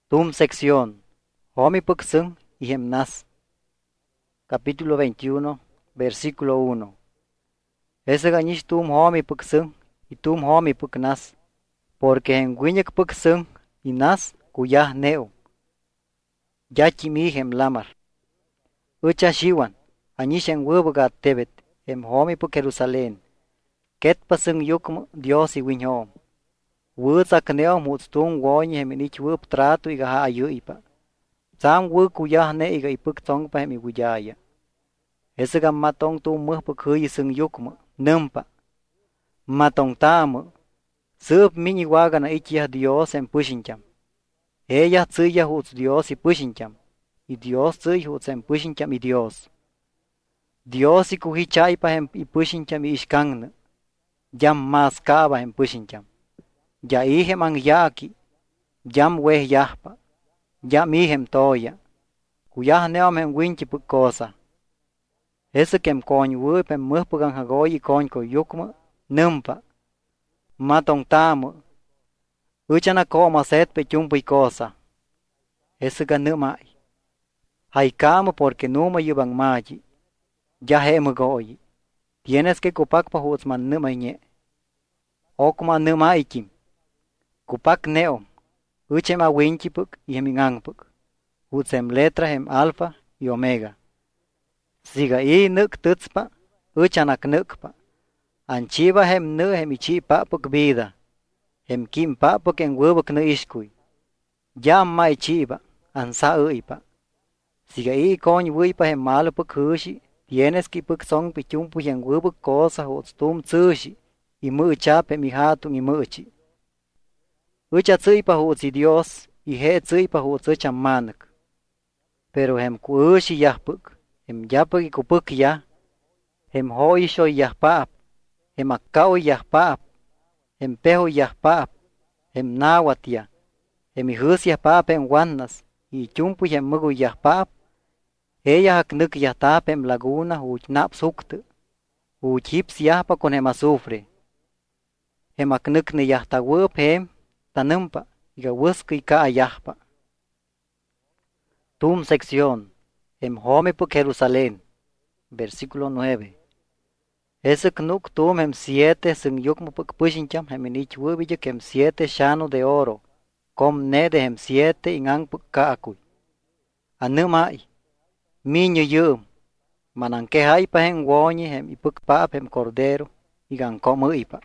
Tum sección. Homi Puxung y Hemnas. Capítulo 21, versículo 1. Ese ganish tum homi Puxung y tum homi Puxnas. Porque en Wiñek Puxung y Nas cuyah neo. Yachimi hem lamar. Ucha shiwan. Anish en wubugat tebet. Hem homi Puk Jerusalén. Ket pasung yukum Dios y winhom. Wuzak neo mutstung woñi hem inich wup trato iga ha ayuipa. Sam wu kuyah ne iga ipuk tong pa hem iwuyaya. Ese gam matong tu muh puk huyi sung yukma. Numpa. Matong tamo. Sup mini waga na ichia Dios en pushincham. Ella tsuya huts Dios y pushincham. Y Dios tsuy huts en pushincham y Dios. Dios y kuhichay pa hem i pushincham i ishkangna. Jam mas kaba hem pushincham. Ya ihem ang yaki. Jam weh yahpa. Jam ihem toya. Kuyah neom hem winchi puk cosa. Ese kem koñ wup hem muhpugang hagoy koñ ko yukma. Numpa. Matong tamo. Uchana koma set pe chumpuy cosa. Ese ganumay. Haikamo porque numa yubang maji. Ya hemu goyi. Tienes que kupak pa hutsman numay nye. Okma numay kim. Kupak neom. Uchem a winchipuk y hemingangpuk. Utsem letra hem alfa y omega. Siga i nuk tutspa. Uchanak nukpa. Anchiva hem nu hem ichi papuk vida. Hem kim papuk en wubuk nu ishkuy. Jam ma ichiba. Ansa uipa. Siga i koñ wuipa hem malupuk hushi. Tienes que puk song pichumpu en wubuk cosa huts tum tsushi. Y mu chap hem ihatun y muchi. Ucha tsuypa hutsi Dios y he tsuypa huts ucham manak. Pero hem kuushi yahpuk. Hem yapuk y kupuk ya. Hem hoi shoy yahpaap. Hem akkao yahpaap. Hem peho yahpaap. Hem nawat ya. Hem ihus yahpaap hem wannas. Y chumpu hem mugu yahpaap. Ella haknuk yahtap hem laguna huch naps hukte. Huch hips yahpa con hem azufre. Hem haknuk ne yahtawup hem. Tanumpa, iga wuski ka ayahpa. Tum sección. Hem home puk Jerusalén. Versículo 9. Ese knuk tum hem 7 sung yukmu puk pushincham hem inich wubijek hem 7 shano de oro. Kom ne de hem 7 ingang puk kaakuy. Anumay. Minyo yum. Manangkehay pa hem wonyi hem ipuk paap hem cordero. Igang komuipa.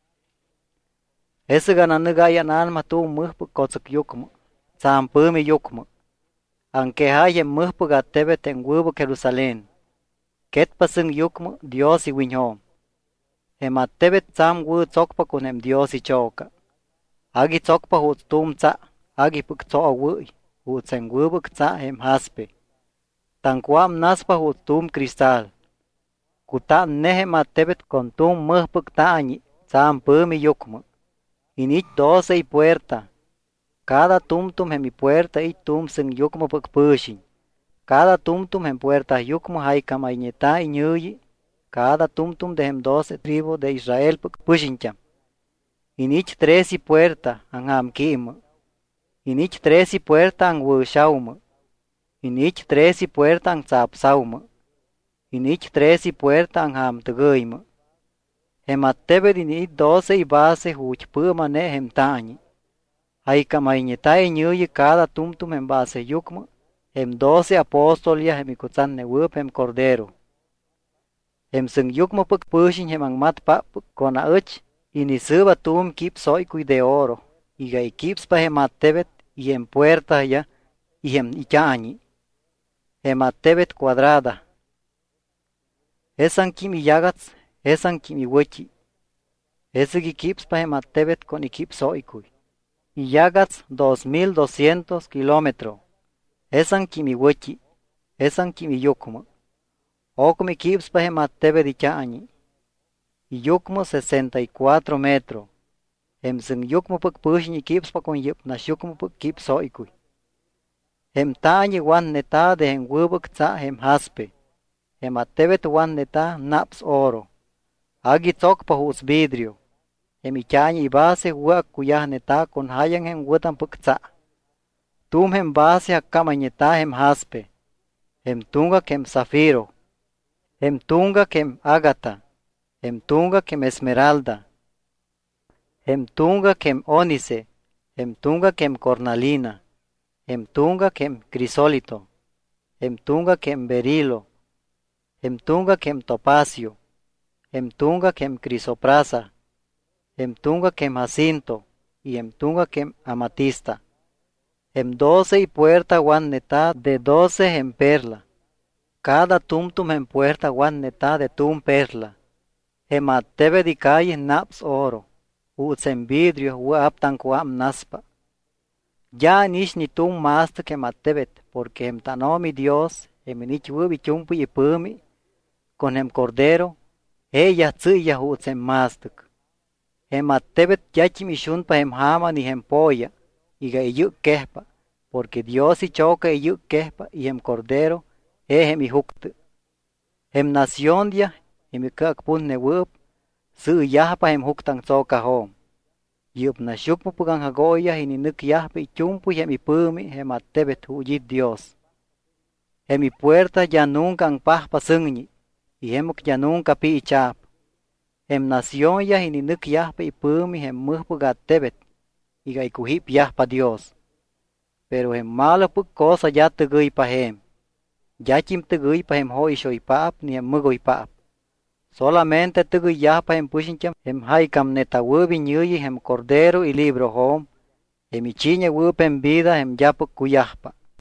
Ese gananagayan alma tu muhpuk kotsuk yukmu. Tsampumi yukmu. Ankehay hem muhpuk atebet en wubuk Jerusalén. Ket pasung yukmu Dios y winhom. Hem atebet tsam wu tsokpa kun hem Dios y choka. Agi tsokpa huts tum tsa. Agi puk tsoa wuy. Huts en wubuk tsa hem haspe. Tankwam naspa huts tum cristal. Kutan nehem atebet kon tum muhpuk taani. Tsampumi yukmu. Inich 12 puerta. Cada tumtum hem puerta y tum sung yukmu puk pushin. Cada tumtum hem puerta yukmu haikam aiñeta y ñuyi. Cada tumtum de hem 12 tribu de Israel puk pushincham. Inich 13 puerta ang ham kim. Inich 13 puerta ang wushaum. Inich 13 puerta ang tsapsaum. Inich 13 puerta ang ham tuguim. Hem atebed inich 12 base huch puma ne hem tañi. Haikam aiñeta y ñuyi cada tumtum hem base yukmu. Hem 12 apostolia hem ikutsan ne wup hem cordero. Hem sung yukmu puk pushin hem ang mat papuk kona uch. Inisuba tum kip soikuy de oro. Iga ikips pa hem atebet y hem puerta ya. Y hem ichañi. Hem atebet cuadrada. Esan kim iyagats. Esan kim iwechi. Esig ikips pa hem atebet con ikip soikuy. Iyagats 2200 kilómetros. Esan kim iwechi. Esan kim iyukmu. Okum ikips pa hem atebet ichañi. Iyukmu 64 metros. Hem sung yukmu puk pushin ikips pa kon yup nas yukmu puk kip soikuy. Hem tañi wan neta de hem wubuk tsa hem haspe. Hem atebet wan neta naps oro. Agi tzok pa huts vidrio. Hem ichañi ibase huak kuyah neta kon hayan hem wutan puk tsa. Tum hem base hakamañeta hem jaspe, hem tunga kem zafiro, hem tunga kem ágata, hem tunga kem esmeralda, hem tunga kem ónice, hem tunga kem cornalina, hem tunga kem crisólito, hem tunga kem berilo, hem tunga kem topacio, hem tunga kem crisoprasa, hem tunga kem jacinto, y hem tunga kem amatista. Hem 12 y puerta guan neta de 12 hem perla. Cada tumtum hem puerta guan neta de tum perla. Hem atebe di calle naps oro. Uts en vidrio u aptan kuam naspa. Ya nish ni tum masta que matebet, porque hem tanomi Dios, hem nich wubi chumpu y pumi, con hem cordero, ella tsuya uts hem mastuk. Hem atebet yachim ishunpa hem hama ni hem poya, iga iyuk kehpa, porque Dios y choca iyuk kehpa y hem cordero, hem ihuktu. Hem nación dia, hem ikakpun ne wup, su yahpa hem huktang tsoka hom. Yup na shukmu pugang hagoya hini nuk yahpa ichumpu hem ipumi hem atebet huyit Dios. Hem i puerta ya nunca ang pahpa sungni, y hemuk ya nunca pi ichap. Hem nación ya hini nuk yahpa ipumi hem muhpu gatebet, iga ikuhip yahpa Dios. Pero hem malo puk cosa ya tugui pa hem. Ya chim tugui pa hem hoi shoy paap ni hem mugoi paap. Solamente tugui yahpa hem pushincham hem haikam netawubi nyuyi hem cordero y libro hom. Hem ichiña wup hem vida hem yapuk kuyahpa.